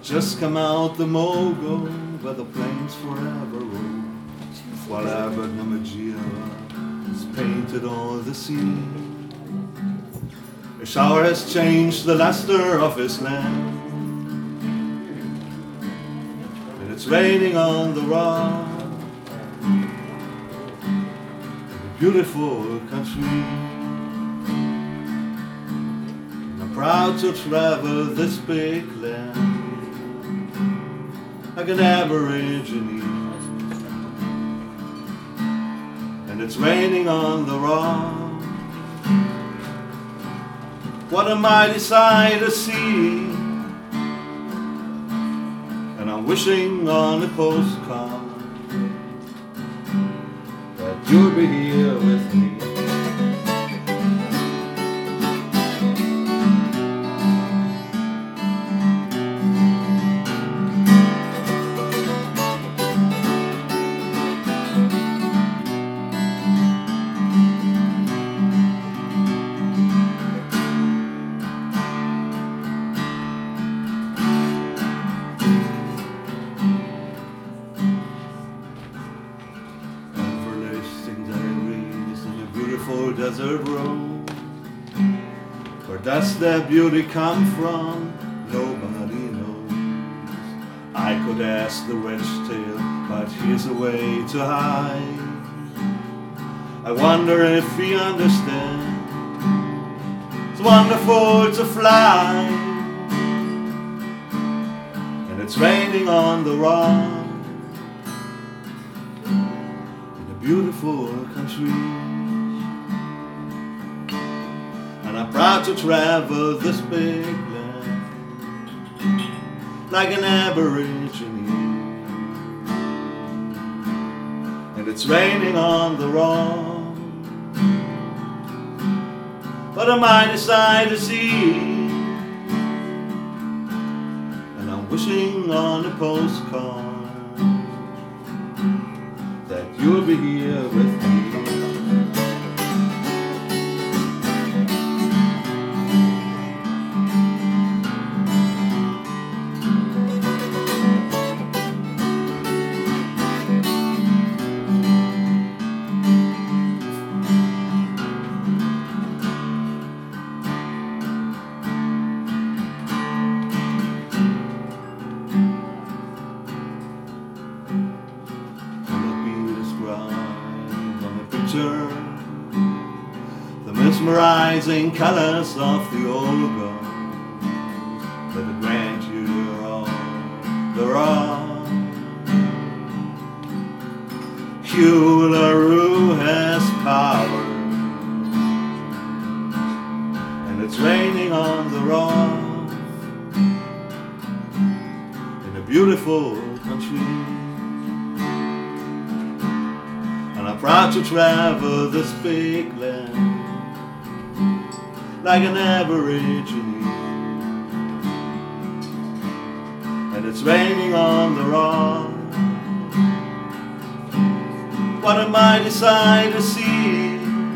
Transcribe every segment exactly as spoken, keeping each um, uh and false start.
Just come out the Mogo where the plains forever roll, while Albert Namatjira has painted on the sea. A shower has changed the luster of his land, and it's raining on the rock in a beautiful country. And I'm proud to travel this big land like an Aborigine, and it's raining on the rock. What a mighty sight to see, and I'm wishing on a postcard that you'll be here with me. Desert road, where does their beauty come from? Nobody knows. I could ask the wedge-tail, but he's away to hide. I wonder if he understands. It's wonderful to fly, and it's raining on the rock in a beautiful country. And I'm proud to travel this big land like an Aborigine, and it's raining on the rock. What a mighty sight to see, and I'm wishing on a postcard that you'll be here with me. The mesmerizing colors of the old gold, but the grandeur of the rock. Hugh LaRue has power, and it's raining on the rock in a beautiful country. And I'm proud to travel this big land like an Aborigine, and it's raining on the rock. What a mighty sight to see,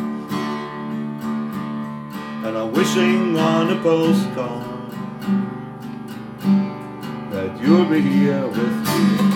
and I'm wishing on a postcard that you'll be here with me.